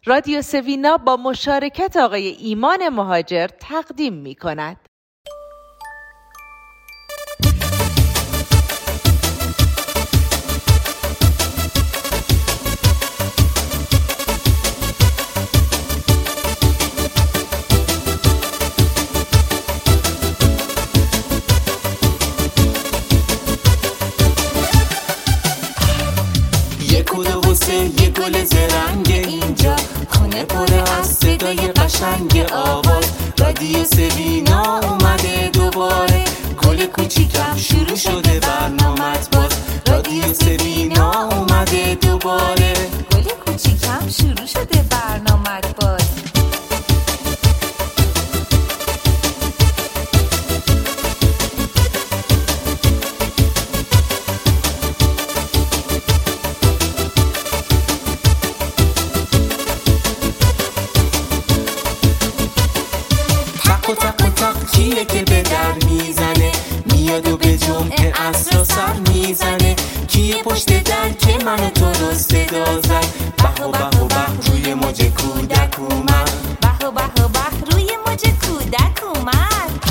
رادیو سوینا با مشارکت آقای ایمان مهاجر تقدیم می کند. یه گل زرنگ اینجا، خونه پر از صدای قشنگ آواز. رادیو سوینا اومده دوباره، گل کوچیکم شروع شده برنامت باز. رادیو سوینا اومده دوباره، گل کوچیکم شروع شده برنامت باز. کیه که به در میزنه، میاد و به جمعه عصر سر میزنه. کیه پشت در که منو تو رو صدا زد، به و به و به روی موج کودک اومد، به و به و به روی موج کودک اومد.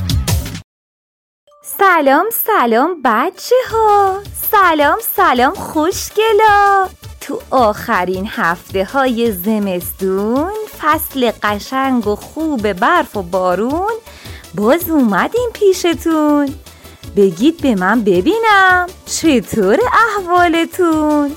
سلام سلام بچه ها، سلام سلام خوشگلا. تو آخرین هفته های زمستون، فصل قشنگ و خوب برف و بارون، باز اومدیم پیشتون. بگید به من ببینم چطور احوالتون؟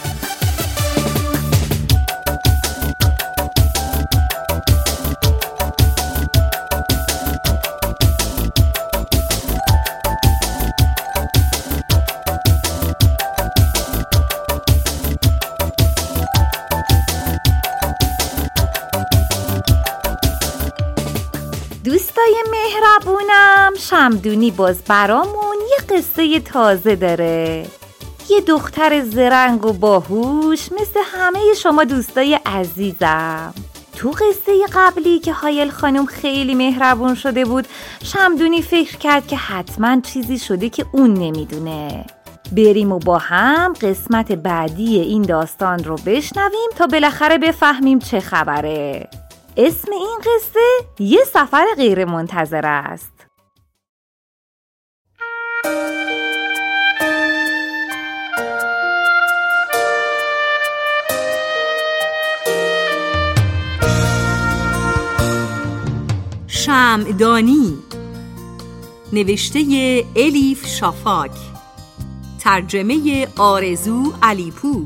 دوستای مهربونم، شمدونی باز برامون یه قصه تازه داره. یه دختر زرنگ و باهوش مثل همه شما دوستای عزیزم. تو قصه قبلی که هایل خانم خیلی مهربون شده بود، شمدونی فکر کرد که حتما چیزی شده که اون نمیدونه. بریم و با هم قسمت بعدی این داستان رو بشنویم تا بالاخره بفهمیم چه خبره. اسم این قصه یه سفر غیر منتظره است. شمعدانی، نوشته الیف شافاک، ترجمه آرزو علیپور،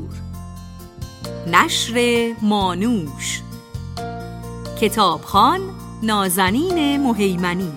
نشر مانوش، کتابخوان نازنین مهیمنی.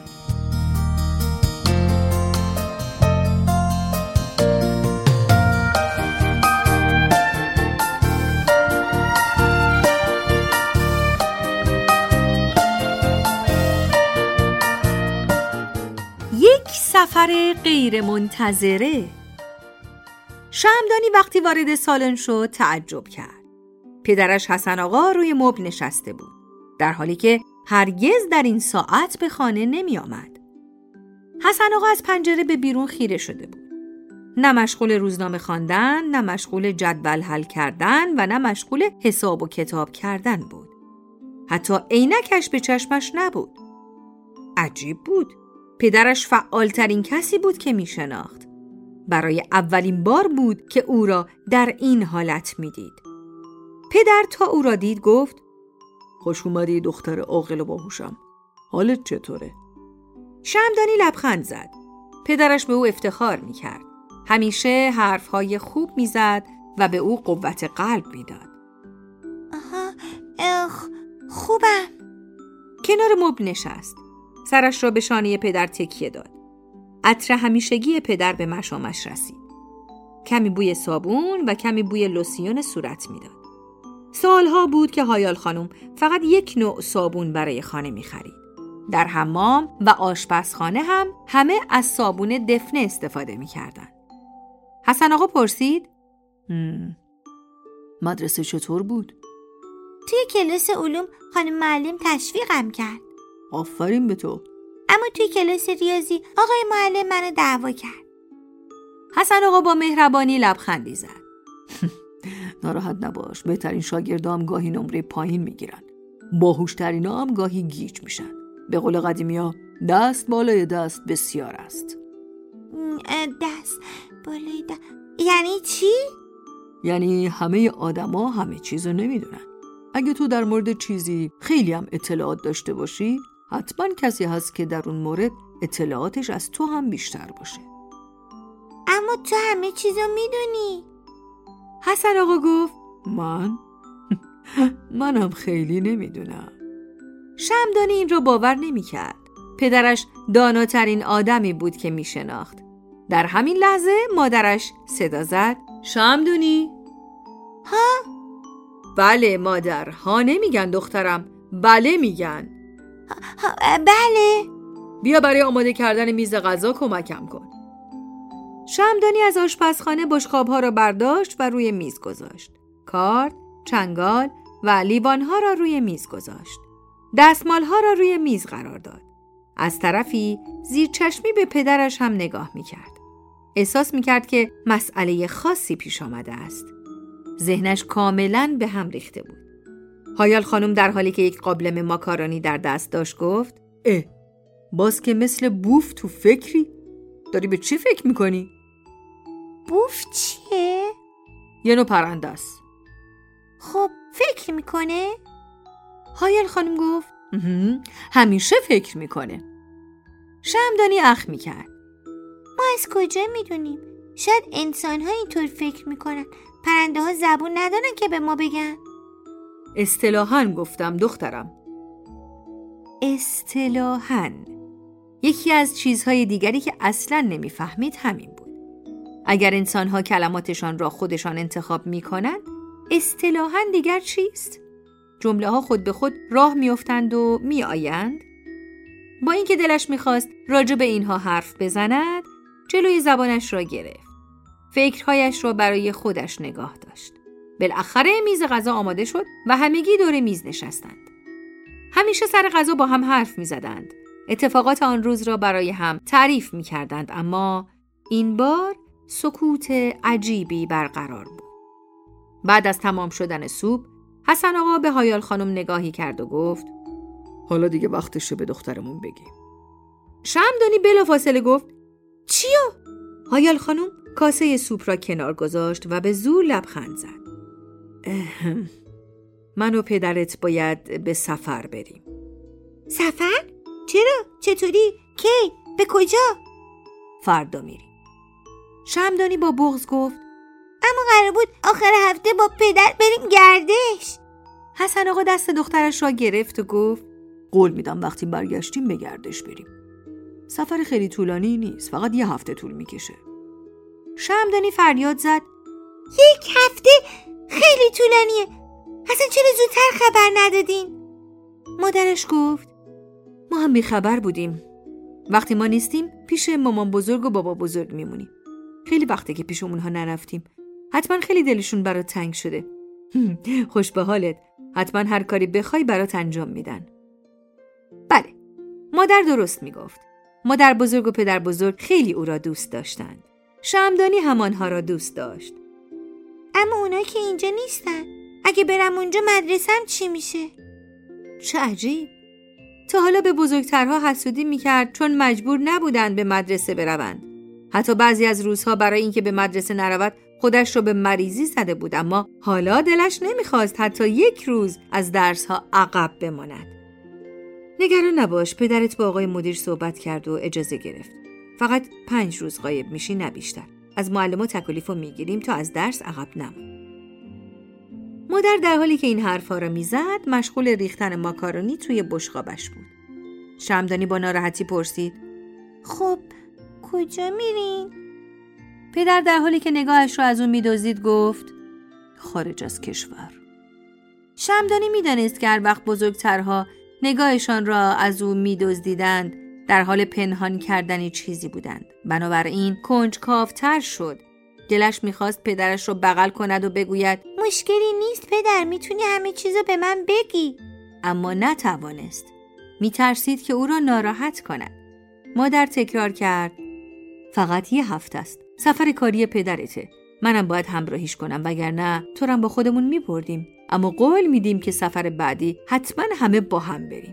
یک سفر غیر منتظره. شمعدانی وقتی وارد سالن شد تعجب کرد. پدرش حسن آقا روی مبل نشسته بود، در حالی که هرگز در این ساعت به خانه نمی آمد. حسن آقا از پنجره به بیرون خیره شده بود. نه مشغول روزنامه خواندن، نه مشغول جدول حل کردن و نه مشغول حساب و کتاب کردن بود. حتی عینکش به چشمش نبود. عجیب بود. پدرش فعالترین کسی بود که می شناخت. برای اولین بار بود که او را در این حالت می دید. پدر تا او را دید گفت: خوش اومدی دختر عاقل و باهوشم. حالت چطوره؟ شمعدانی لبخند زد. پدرش به او افتخار می‌کرد. همیشه حرف‌های خوب می‌زد و به او قوت قلب می‌داد. خوبم. کنار مبل نشست. سرش را به شانه پدر تکیه داد. عطر همیشگی پدر به مشامش رسید. کمی بوی صابون و کمی بوی لوسیون صورت می‌داد. سالها بود که هایال خانم فقط یک نوع صابون برای خانه می خرید. در حمام و آشپزخانه هم همه از صابون دفنه استفاده می کردن. حسن آقا پرسید: مدرسه چطور بود؟ توی کلاس علوم خانم معلم تشویقم کرد. آفرین به تو. اما توی کلاس ریاضی آقای معلم منو دعوا کرد. حسن آقا با مهربانی لبخندی زد. ناراحت نباش، بهترین شاگردام گاهی نمره پایین میگیرن، باهوشترین هم گاهی گیج میشن. به قول قدیمی‌ها دست بالای دست بسیار است. دست بالای دست یعنی چی؟ یعنی همه آدما همه چیزو نمیدونن. اگه تو در مورد چیزی خیلی هم اطلاعات داشته باشی، حتما کسی هست که در اون مورد اطلاعاتش از تو هم بیشتر باشه. اما تو همه چیزو میدونی. حسن آقا گفت منم خیلی نمیدونم. شمدانی این را باور نمی‌کرد. پدرش داناترین آدمی بود که میشناخت. در همین لحظه مادرش صدا زد: شمدانی؟ ها؟ بله مادر، ها نمیگن دخترم، بله میگن. بله. بیا برای آماده کردن میز غذا کمکم کن. شمدانی از آشپزخانه بشقاب‌ها را برداشت و روی میز گذاشت. کارد، چنگال و لیوان‌ها را روی میز گذاشت. دستمال‌ها را روی میز قرار داد. از طرفی زیر چشمی به پدرش هم نگاه می‌کرد. احساس می‌کرد که مسئله خاصی پیش آمده است. ذهنش کاملاً به هم ریخته بود. هایال خانم در حالی که یک قابلمه ماکارونی در دست داشت گفت: باز که مثل بوف تو فکری؟ داری به چی فکر می‌کنی؟ بوف چیه؟ یه نوع پرنده است. خب فکر میکنه؟ هایال خانم گفت: همیشه فکر میکنه. شمدانی اخ میکرد: ما از کجا میدونیم؟ شاید انسان ها اینطور فکر میکنن. پرنده ها زبون ندارن که به ما بگن. اصطلاحاً گفتم دخترم. اصطلاحاً. یکی از چیزهای دیگری که اصلاً نمیفهمید همین بود. اگر انسان‌ها کلماتشان را خودشان انتخاب می‌کنند، اصطلاحاً دیگر چیست؟ جمله‌ها خود به خود راه می‌افتند و می‌آیند. با اینکه دلش می‌خواست راجع به اینها حرف بزند، جلوی زبانش را گرفت. فکرهایش را برای خودش نگاه داشت. بالاخره میز غذا آماده شد و همگی دور میز نشستند. همیشه سر غذا با هم حرف می‌زدند. اتفاقات آن روز را برای هم تعریف می‌کردند، اما این بار سکوت عجیبی برقرار بود. بعد از تمام شدن سوپ، حسن آقا به هایال خانم نگاهی کرد و گفت: حالا دیگه وقتشه به دخترمون بگیم. شمدانی بلافاصله گفت: چیو؟ هایال خانم کاسه سوپ را کنار گذاشت و به زور لبخند زد. من و پدرت باید به سفر بریم. سفر؟ چرا؟ چطوری؟ کی؟ به کجا؟ فردا میریم. شمدانی با بغض گفت: اما قرار بود آخر هفته با پدر بریم گردش. حسن آقا دست دخترش را گرفت و گفت: قول میدم وقتی برگشتیم به گردش بریم. سفر خیلی طولانی نیست، فقط 1 هفته طول میکشه. شمدانی فریاد زد: 1 هفته خیلی طولانیه. اصلا چرا زودتر خبر ندادین؟ مادرش گفت: ما هم بیخبر بودیم. وقتی ما نیستیم پیش مامان بزرگ و بابا بزرگ میمونیم. خیلی وقته که پیش اونها نرفتیم. حتما خیلی دلشون برات تنگ شده. خوش به حالت. حتما هر کاری بخوای برات انجام میدن. بله، مادر درست میگفت. مادر بزرگ و پدر بزرگ خیلی او را دوست داشتند. شمدانی هم آنها را دوست داشت. اما اونا که اینجا نیستن. اگه برم اونجا مدرسم چی میشه؟ چه عجیب. تا حالا به بزرگترها حسودی میکرد چون مجبور نبودند به مدرسه بروند. حتی بعضی از روزها برای اینکه به مدرسه نرود خودش رو به مریضی زده بود، اما حالا دلش نمیخواست حتی 1 روز از درسها عقب بماند. نگران نباش، پدرت با آقای مدیر صحبت کرد و اجازه گرفت. فقط 5 روز غایب میشی، نه بیشتر. از معلم‌ها تکالیفو میگیریم تا از درس عقب نمون. مادر در حالی که این حرفا را میزد مشغول ریختن ماکارونی توی بشقابش بود. شمدانی با ناراحتی پرسید: خب کجا میرین؟ پدر در حالی که نگاهش را از اون میدزدید گفت: خارج از کشور. شمدانی میدانست که هر وقت بزرگترها نگاهشان را از او میدزدیدند در حال پنهان کردن چیزی بودند. بنابراین کنجکاوتر شد. دلش میخواست پدرش رو بغل کند و بگوید: مشکلی نیست پدر، میتونی همه چیزو به من بگی. اما نتوانست. میترسید که او را ناراحت کند. مادر تکرار کرد: فقط 1 هفته است. سفر کاری پدرته. منم باید همراهیش کنم، وگرنه تو رو با خودمون میبردیم. اما قول میدیم که سفر بعدی حتما همه با هم بریم.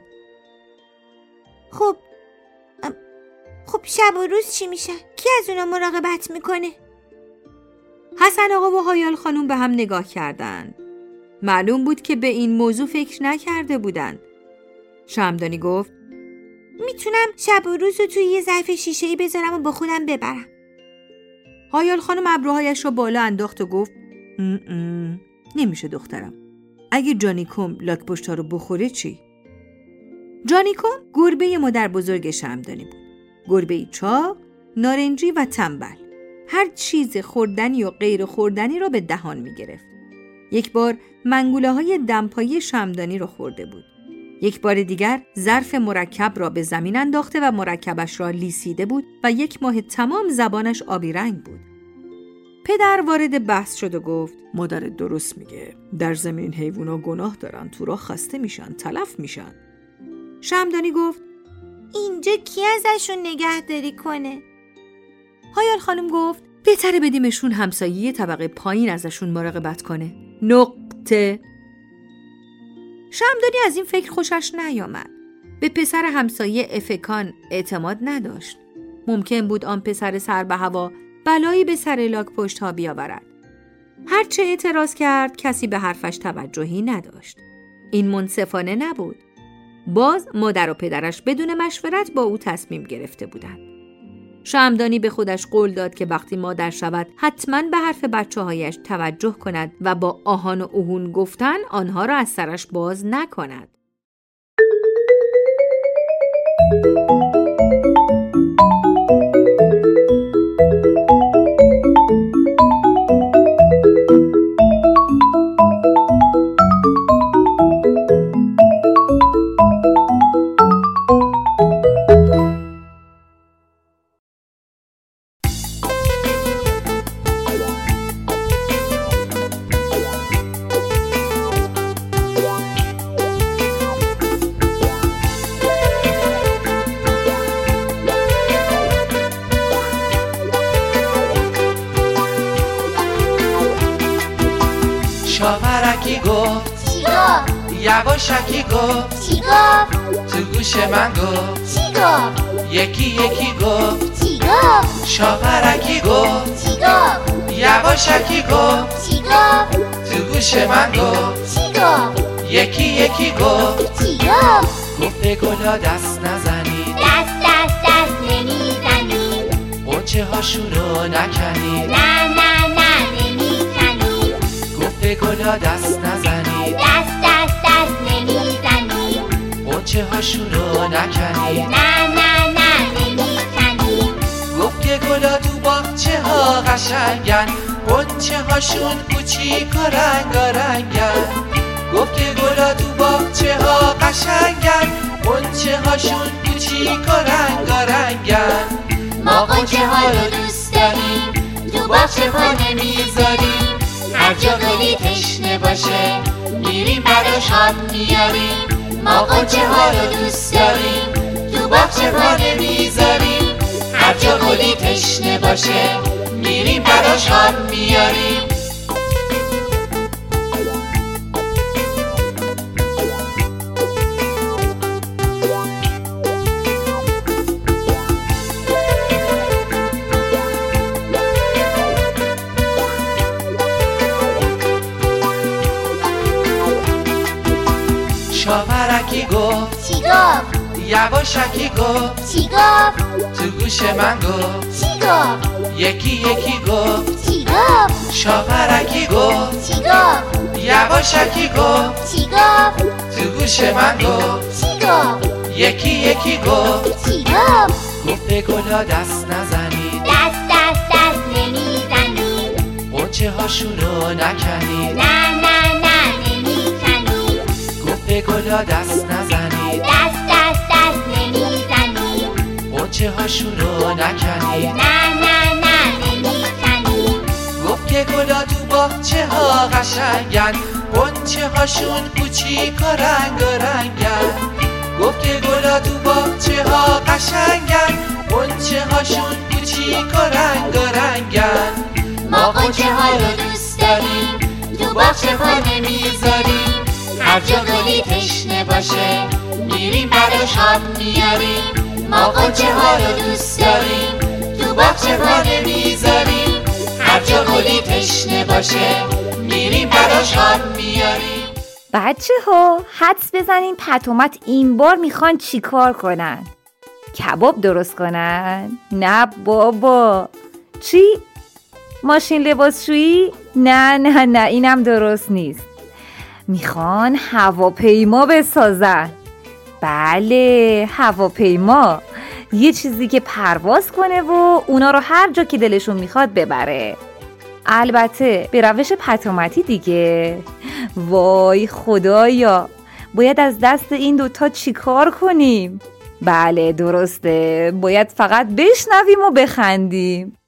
خب شب و روز چی میشه؟ کی از اونا مراقبت میکنه؟ حسن آقا و هایال خانم به هم نگاه کردند. معلوم بود که به این موضوع فکر نکرده بودند. شمعدانی گفت میتونم شب و روز رو توی یه ظرف شیشه‌ای بذارم و با خودم ببرم. هایال خانم ابروهایش رو بالا انداخت و گفت نمیشه دخترم. اگه جانیکوم لاک‌پشت‌ها رو بخوره چی؟ جانیکوم گربه مادر بزرگ شمعدانی بود. گربه‌ای چاق، نارنجی و تنبل. هر چیز خوردنی و غیر خوردنی رو به دهان می‌گرفت. یک بار منگوله‌های دمپایی شمعدانی رو خورده بود. یک بار دیگر ظرف مرکب را به زمین انداخته و مرکبش را لیسیده بود و 1 ماه تمام زبانش آبی رنگ بود. پدر وارد بحث شد و گفت مادرت درست میگه. در زمین حیوونا گناه دارن، تو را خسته میشن، تلف میشن. شمعدانی گفت اینجا کی ازشون نگهداری کنه؟ هایال خانم گفت بهتره بدیمشون همسایه طبقه پایین ازشون مراقبت کنه. نقطه. شمعدانی از این فکر خوشش نیامد. به پسر همسایه افکان اعتماد نداشت. ممکن بود آن پسر سر به هوا بلایی به سر لاک‌پشت ها بیاورد. هرچه اعتراض کرد کسی به حرفش توجهی نداشت. این منصفانه نبود. باز مادر و پدرش بدون مشورت با او تصمیم گرفته بودند. شمعدانی به خودش قول داد که وقتی مادر شود حتما به حرف بچه‌هایش توجه کند و با آهان و اوهون گفتن آنها را از سرش باز نکند. شاورکی گفت چی گفت؟ یواشکی گفت چی گفت؟ تو گوش من گفت چی گفت؟ یکی گفت چی گفت؟ شاورکی گفت چی گفت؟ یواشکی گفت چی گفت؟ تو گوش من گفت چی گفت؟ یکی گفت چی گفت؟ گفت به گلا دست نزنید، دست نمیزنید، قنچه هاشون رو نکنید، نه نمیزنید، گفت به گلا دست نزنید، دست نمیزنید، قنچه هاشون رو نکنید، نه نمیزنید، گفت که گلا تو باغچه ها قشنگن، قنچه هاشون کوچیک و رنگارنگن، گفت که گلا تو باغچه ها قشنگن، قنچه هاشون کوچیک و رنگارنگن، ما قنچه ها رو دوست داریم، تو باغچه ها نمیذاریم، هر جا گلی تشنه باشه میریم براش آب میاریم، ما قنچه ها رو دوست داریم، تو باغچه ها نمیذاریم، هر جا گلی تشنه باشه میریم براش آب میاریم. شاورکی گفت چی گفت؟ یواشکی گفت چی گفت؟ تو گوش من گفت چی گفت؟ یکی گفت چی گفت؟ شاورکی گفت چی گفت؟ یواشکی گفت چی گفت؟ تو گوش من گفت چی گفت؟ یکی گفت چی گفت؟ گفت به گلا دست نزنید، دست نمیزنید، قنچه هاشون رو نکنید، نه نمیزنید، گفت به گلا دست نزنید، دست نمیزنید، قنچه هاشون رو نکنید، نه نمیزنید، گفت که گلا تو باغچه ها قشنگن، قنچه هاشون کوچیک و رنگارنگن، گفت که گلا تو باغچه ها قشنگن، قنچه هاشون کوچیک و رنگارنگن، ما قنچه کوچه ها رو دوست داریم، تو باغچه پا نمیذاریم. هر جا گلی تشنه باشه میریم براش آب میاریم. ما غنچه ها رو دوست داریم، تو باغچه پا نمیذاریم. هر جا گلی تشنه باشه میریم براش آب میاریم. بچه ها حدس بزنین پتومت این بار میخوان چی کار کنن؟ کباب درست کنن؟ نه بابا. چی؟ ماشین لباسشویی؟ نه اینم درست نیست. میخوان هواپیما بسازن. بله، هواپیما، یه چیزی که پرواز کنه و اونا رو هر جا که دلشون میخواد ببره. البته به روش پتومتی دیگه. وای خدایا، باید از دست این دوتا چی کار کنیم؟ بله درسته، باید فقط بشنویم و بخندیم.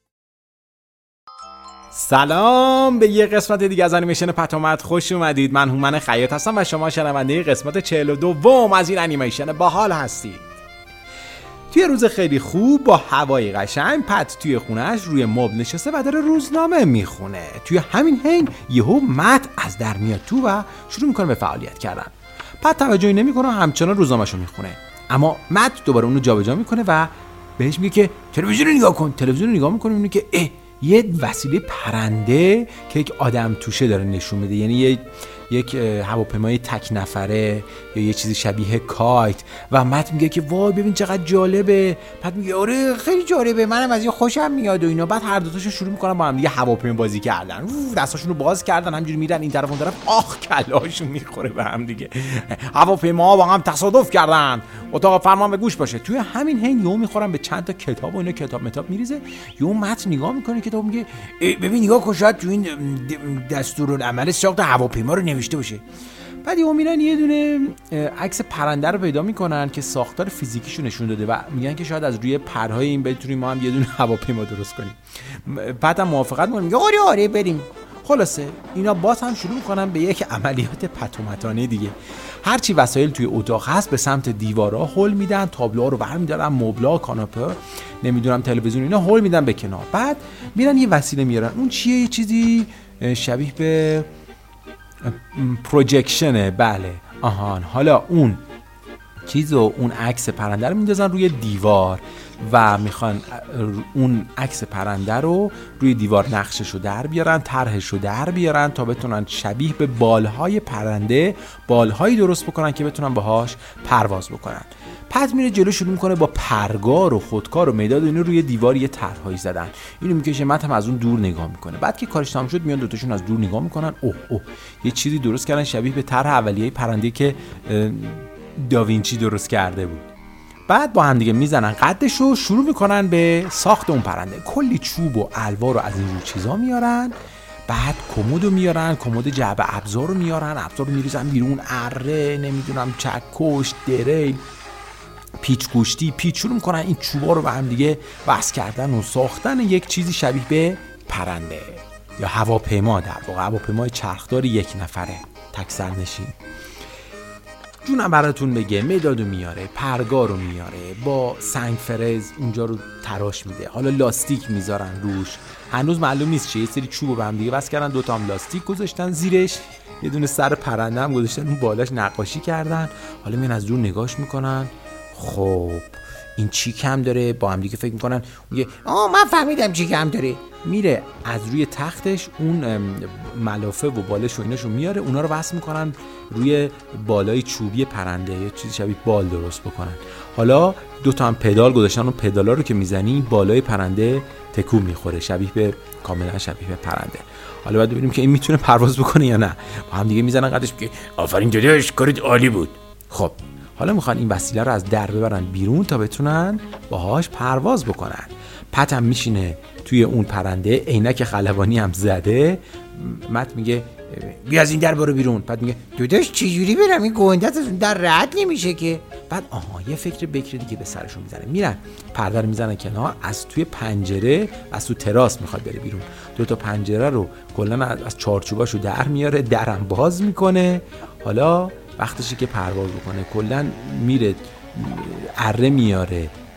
سلام به یه قسمت دیگه از انیمیشن پتومت خوش اومدید. من هومن خیاط هستم و شما شنونده قسمت 42 از این انیمیشن باحال هستید. توی روز خیلی خوب با هوای قشنگ، پت توی خونهش روی مبل نشسته و داره روزنامه میخونه. توی همین حین یهو مت از در میاد تو و شروع میکنه به فعالیت کردن. پت توجهی نمیکنه، همچنان روزنامه‌شو میخونه. اما مت دوباره اونو جابجا میکنه و بهش میگه که تلویزیون نگاه کن. تلویزیون نگاه میکنه، میبینه که یه وسیله پرنده که یک آدم توشه داره نشون میده، یعنی یک هواپیمای تک نفره یا یه چیزی شبیه کایت. و مت میگه که وای ببین چقدر جالبه. بعد میگه آره خیلی جالبه، منم از این خوشم میاد و اینا. بعد هر دو تاشون شروع میکنن با هم دیگه هواپیما بازی کردن. دستاشونو باز کردن، همینجوری میرن این طرف اون طرف. آخ کلاشون میخوره به هم دیگه. هواپیماها با هم تصادف کردن. اتاق فرمان به گوش باشه. توی همین حین یهو میخورن به چند تا کتاب و اینا کتاب متاب میریزه. یهو مت نگاه میکنه کتاب، میگه ببین نگاه کن، شاید تو این دستورالعمل ساخت هواپیما رو نوشته باشه. بعد یهو میرن یه دونه عکس پرنده رو پیدا میکنن که ساختار فیزیکیشو نشون داده و میگن که شاید از روی پرهای این بتونیم ما هم یه دونه هواپیما درست کنیم. بعد هم موافقت میکنه، میگه آره بریم. خلاصه اینا باز هم شروع میکنن به یک عملیات پتومتانه دیگه. هرچی وسایل توی اتاق هست به سمت دیوارا هول میدن، تابلوها رو برمی‌دارن، مبلا، کاناپه، نمیدونم تلویزیون، اینا هول میدن به کنار. بعد میرن یه وسیله میارن. اون چیه؟ یه چیزی شبیه به پروژکشنه. بله آهان. حالا اون چیزو، اون عکس پرنده رو میندازن روی دیوار و میخوان اون عکس پرنده رو روی دیوار نقششو در بیارن، طرحشو در بیارن تا بتونن شبیه به بالهای پرنده بالهایی درست بکنن که بتونن باهاش پرواز بکنن. پت میره جلو، شروع میکنه با پرگار و خودکار و مداد اینو روی دیوار یه طرحایی زدن. اینو میکشه، مت هم از اون دور نگاه میکنه. بعد که کارش تمام شد میان دوتاشون از دور نگاه میکنن. اوه یه چیزی درست کردن شبیه به طرح اولیه پرنده که داوینچی درست کرده بود. بعد با هم دیگه میزنن قدشو، شروع میکنن به ساخت اون پرنده. کلی چوب و الوار رو از این جور چیزا میارن. بعد کمدو میارن، کمد جعبه ابزار رو میارن، ابزار رو میریزن بیرون، اره، نمیدونم چکش، دریل، پیچ گوشتی، شروع میکنن این چوبا رو به هم دیگه وصل کردن و ساختن یک چیزی شبیه به پرنده یا هواپیما. در واقع هواپیمای چرخدار یک نفره تک سرنشین. جونم براتون بگه، مدادو میاره، پرگارو میاره، با سنگ فرز اونجا رو تراش میده. حالا لاستیک میذارن روش، هنوز معلوم نیست چه. یه سری چوبو به هم دیگه وصل کردن، دوتا هم لاستیک گذاشتن زیرش، یه دونه سر پرنده هم گذاشتن اون بالاش نقاشی کردن. حالا میان از دور نگاش میکنن. خب این چی کم داره؟ با هم دیگه فکر میکنن. میگه من فهمیدم چی کم داره. میره از روی تختش اون ملافه و بالش و ایناشو میاره، اونا رو وصل میکنن روی بالای چوبی پرنده، یه چیزی شبیه بال درست بکنن. حالا دوتا هم پدال گذاشتن، اون پدالا رو که میزنی بالای پرنده تکون میخوره، کاملا شبیه به پرنده. حالا باید ببینیم که این میتونه پرواز بکنه یا نه. با هم دیگه میزنن قدش، میگه آفرین داداش، کارت عالی بود. خب حالا میخوان این وسیله رو از در ببرن بیرون تا بتونن باهاش پرواز بکنن. پت هم میشینه توی اون پرنده، عینک خلبانی هم زده. مت میگه بیا از این در برو بیرون. بعد میگه داداش چجوری برم؟ این گندت از اون در رد نمیشه که. بعد یه فکر بکر دیگه به سرشون میزنه. میرن پرده رو میزنن کنار، از توی پنجره، از تو تراس میخواد بره بیرون. دوتا پنجره رو کلا از چارچوباشو در میاره، درم باز میکنه. حالا وقتشه که پرواز بکنه. کلا میره اره میاره،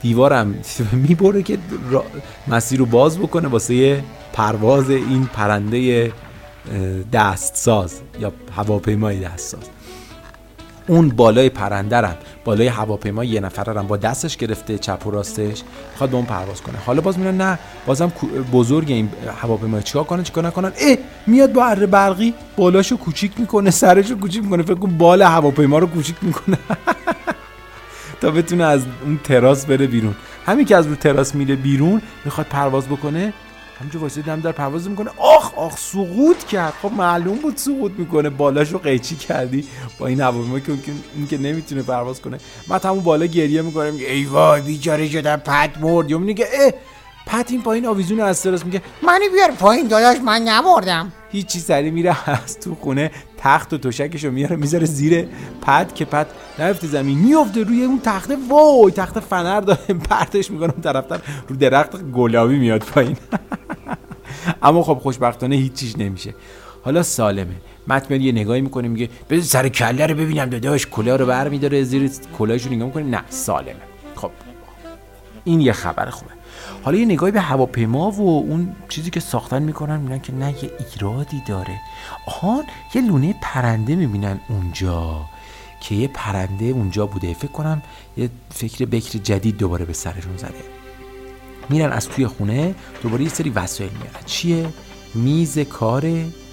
دیوارم میبره که مسیر رو باز بکنه واسه پرواز این پرنده دستساز یا هواپیمای دستساز. اون بالای پرندرم، بالای هواپیما یه نفرم با دستش گرفته چپ و راستش میخواد به اون پرواز کنه. حالا باز میگن نه بازم بزرگ این هواپیما چیکار نکنن میاد با اره برقی بالاشو کوچیک میکنه، سرشو کوچیک میکنه، فکر کن بال هواپیما رو کوچیک میکنه تا بتونه از اون تراس بره بیرون. همین که از رو تراس میره بیرون میخواد پرواز بکنه، همونجا واسه دم در پرواز میکنه، آخ سقوط کرد. خب معلوم بود سقوط میکنه، بالاشو قیچی کردی با این هواپیما که اون که نمیتونه پرواز کنه. من همون بالا گریه میکنم، ای وای بیچاره شدم، پت مرد. یا میگه پت این پایین آویزون از تراس، میگه منو بیار پایین داداش، من نمردم. هیچی، سری میره از تو خونه تخت و توشکشو میاره میذاره زیر پت که پت نرفته زمین، میفته روی اون تخته. وای تخت فنر داره، پرتش میکنه اون طرفتر، رو درخت گلابی میاد پایین. اما خب خوشبختانه هیچیش نمیشه. حالا سالمه. متمن یه نگاهی میکنه میگه بذار سر کله رو ببینم داداش، کلاه رو برمی‌داره زیر کلاهشو نگاه میکنه، نه سالمه. خب این یه خبر خوبه. حالا یه نگاهی به هواپیما و اون چیزی که ساختن میکنن، میبینن که نه یه ایرادی داره. آهان یه لونه پرنده میبینن اونجا که یه پرنده اونجا بوده. فکر کنم یه فکر بکر جدید دوباره به سرشون زده. میرن از توی خونه دوباره یه سری وسایل میارن. چیه؟ میز کار،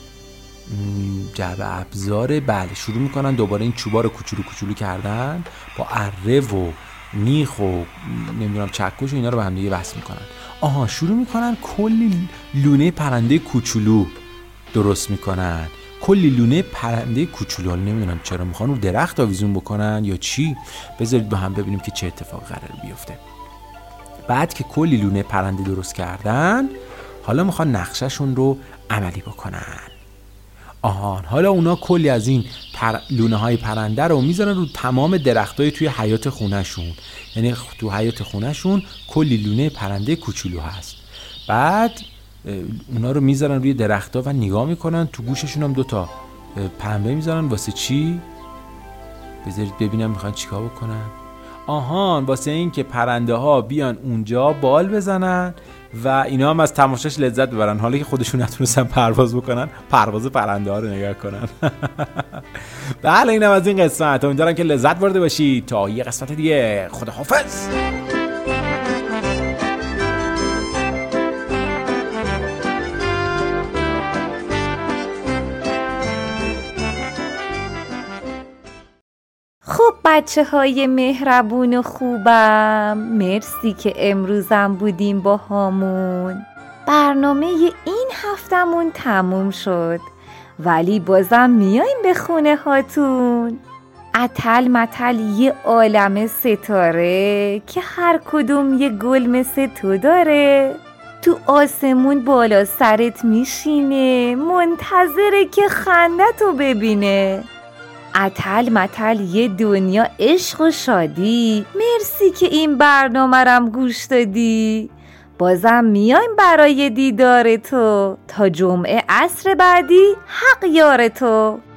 جعبه ابزار. بله شروع میکنن دوباره این چوبا رو کوچولو کردن با اره و میخ و نمیدونم چکش و اینا رو به هم دیگه وصل میکنن. شروع میکنن کلی لونه پرنده کوچولو درست میکنن. کلی لونه پرنده کوچولو، نمیدونم چرا میخوان رو درخت آویزون بکنن یا چی. بذارید با هم ببینیم که چه اتفاق قرار بیفته. بعد که کلی لونه پرنده درست کردن، حالا میخوان نقشهشون رو عملی بکنن. حالا اونا کلی از این لونه های پرنده رو میذارن رو تمام درختای توی حیاط خونهشون. یعنی تو حیاط خونهشون کلی لونه پرنده کوچولو هست. بعد اونا رو میذارن روی درختا و نگاه میکنن. تو گوششون هم 2 پنبه میذارن. واسه چی؟ بذارید ببینم میخوان چیکار بکنن. واسه این که پرنده ها بیان اونجا بال بزنن و اینا هم از تماشاش لذت ببرن، حالا که خودشون نتونستن پرواز بکنن، پرواز پرنده ها رو نگاه کنن. بله اینم از این قسمت. امیدوارم که لذت برده باشید. تا یه قسمت دیگه، خداحافظ. خب بچه های مهربون و خوبم، مرسی که امروزم بودیم با هامون. برنامه این هفتمون تموم شد، ولی بازم میایم به خونه هاتون. اتل متل یه عالم ستاره که هر کدوم یه گل مثل تو داره. تو آسمون بالا سرت میشینه، منتظره که خندتو ببینه. اتل متل یه دنیا عشق و شادی. مرسی که این برنامه رم گوش دادی. بازم میایم برای دیدار تو. تا جمعه عصر بعدی، حق یار تو.